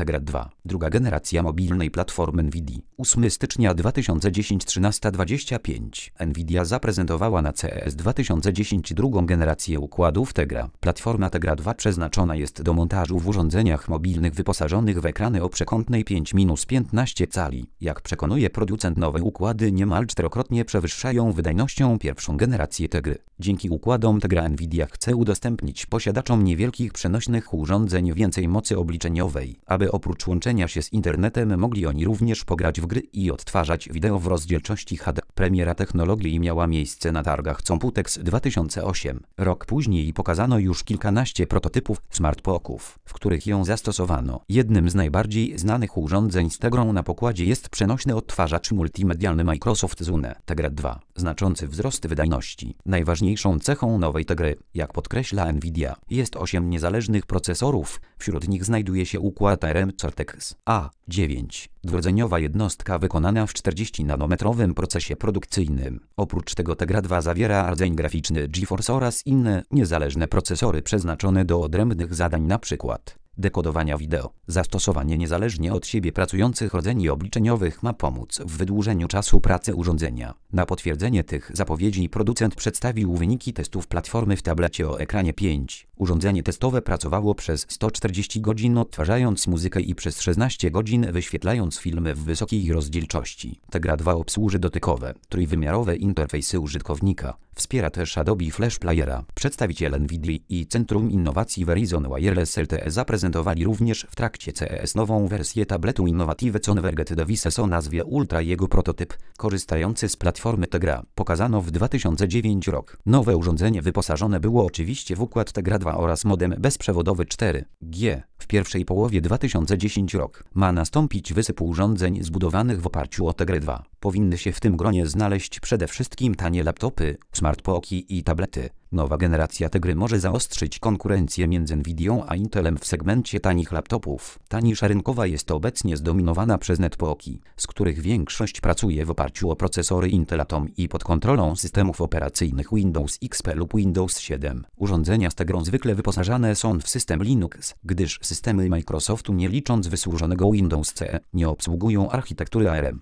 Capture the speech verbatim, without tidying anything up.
Tegra dwa. Druga generacja mobilnej platformy Nvidia. ósmego stycznia dwa tysiące dziesiątego trzynaście dwadzieścia pięć. Nvidia zaprezentowała na C E S dwa tysiące dziesięć drugą generację układów Tegra. Platforma Tegra dwa przeznaczona jest do montażu w urządzeniach mobilnych wyposażonych w ekrany o przekątnej pięć do piętnastu cali. Jak przekonuje producent, nowe układy niemal czterokrotnie przewyższają wydajnością pierwszą generację Tegry. Dzięki układom Tegra Nvidia chce udostępnić posiadaczom niewielkich przenośnych urządzeń więcej mocy obliczeniowej, aby oprócz łączenia się z internetem mogli oni również pograć w gry i odtwarzać wideo w rozdzielczości H D. Premiera technologii miała miejsce na targach Computex dwa tysiące osiem. Rok później pokazano już kilkanaście prototypów smartpoków, w których ją zastosowano. Jednym z najbardziej znanych urządzeń z Tegrą na pokładzie jest przenośny odtwarzacz multimedialny Microsoft Zune Tegra dwa, znaczący wzrost wydajności. Najważniejszą cechą nowej Tegry, jak podkreśla Nvidia, jest osiem niezależnych procesorów, wśród nich znajduje się układ A R M Cortex A dziewięć, dwurdzeniowa jednostka wykonana w czterdzieści-nanometrowym procesie produkcyjnym. Oprócz tego Tegra dwa zawiera rdzeń graficzny GeForce oraz inne niezależne procesory przeznaczone do odrębnych zadań, np. dekodowania wideo. Zastosowanie niezależnie od siebie pracujących rdzeni obliczeniowych ma pomóc w wydłużeniu czasu pracy urządzenia. Na potwierdzenie tych zapowiedzi producent przedstawił wyniki testów platformy w tablecie o ekranie pięć. Urządzenie testowe pracowało przez sto czterdzieści godzin odtwarzając muzykę i przez szesnaście godzin wyświetlając filmy w wysokiej rozdzielczości. Tegra dwa obsłuży dotykowe, trójwymiarowe interfejsy użytkownika. Wspiera też Adobe Flash Playera. Przedstawiciele Nvidia i Centrum Innowacji Verizon Wireless L T E zaprezentowali również w trakcie C E S nową wersję tabletu Innovative Converged Devices o nazwie Ultra. Jego prototyp, korzystający z platformy Tegra, pokazano w dwa tysiące dziewiątym roku. Nowe urządzenie wyposażone było oczywiście w układ Tegra dwa oraz modem bezprzewodowy cztery G. W pierwszej połowie dwa tysiące dziesiątego roku ma nastąpić wysyp urządzeń zbudowanych w oparciu o Tegrę dwa. Powinny się w tym gronie znaleźć przede wszystkim tanie laptopy, smartpoki i tablety. Nowa generacja Tegry może zaostrzyć konkurencję między Nvidią a Intelem w segmencie tanich laptopów. Ta nisza rynkowa jest obecnie zdominowana przez netbooki, z których większość pracuje w oparciu o procesory Intel Atom i pod kontrolą systemów operacyjnych Windows X P lub Windows siedem. Urządzenia z Tegrą zwykle wyposażane są w system Linux, gdyż systemy Microsoftu, nie licząc wysłużonego Windows C E, nie obsługują architektury A R M.